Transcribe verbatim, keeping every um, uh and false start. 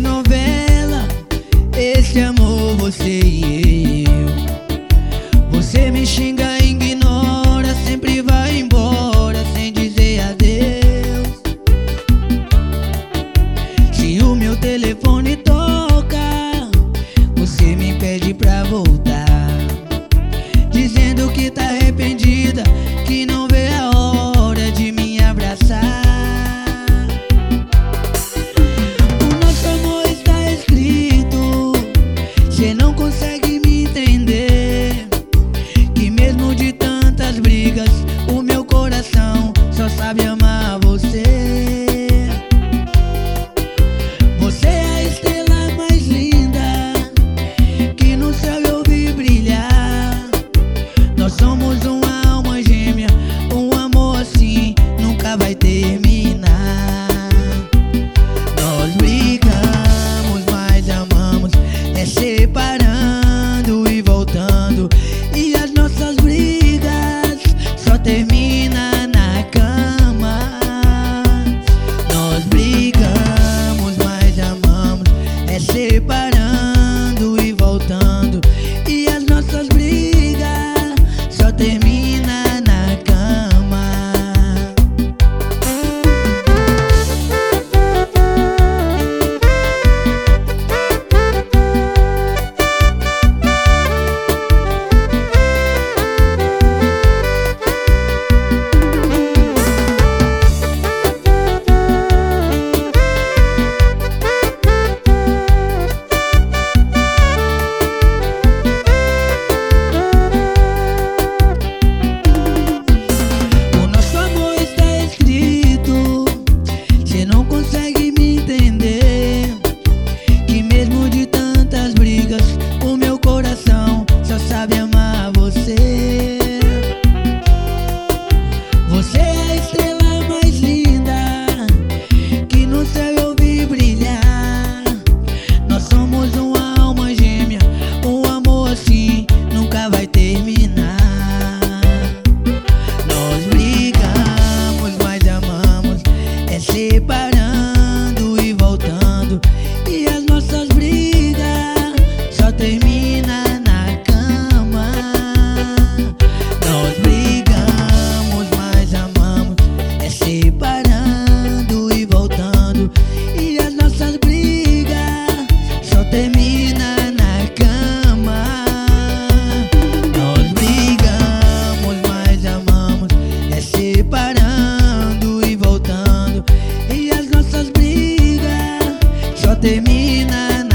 novela, esse amor você e eu. Você me xinga, ignora, sempre vai embora sem dizer adeus. Se o meu telefone toca, você me pede pra voltar, dizendo que tá arrependida, que não vê a hora de me abraçar. O nosso amor está escrito, cê não consegue me entender, que mesmo de tantas brigas, o meu coração só sabe amar você. Você é a estrela mais linda que no céu eu vi brilhar. Nós somos uma alma gêmea, um amor assim nunca vai terminar. Nós brigamos, mas amamos, é separando e voltando, e as nossas brigas só termina na cama. Nós brigamos, mas amamos, é separando e voltando, e as nossas brigas só termina na cama. O nosso amor está escrito, cê não consegue me entender, que mesmo de tantas brigas, o meu coração só sabe amar você. Você é a estrela mais linda que no céu eu vi brilhar. Nós somos uma alma gêmea, um amor assim nunca vai terminar. Nós brigamos, mas amamos, é separando e voltando, e as nossas brigas só termina na cama. Nós brigamos, mas amamos, é separando e voltando, e as nossas brigas só termina na cama. Nós brigamos, mas amamos, é separando e voltando, e as nossas brigas só termina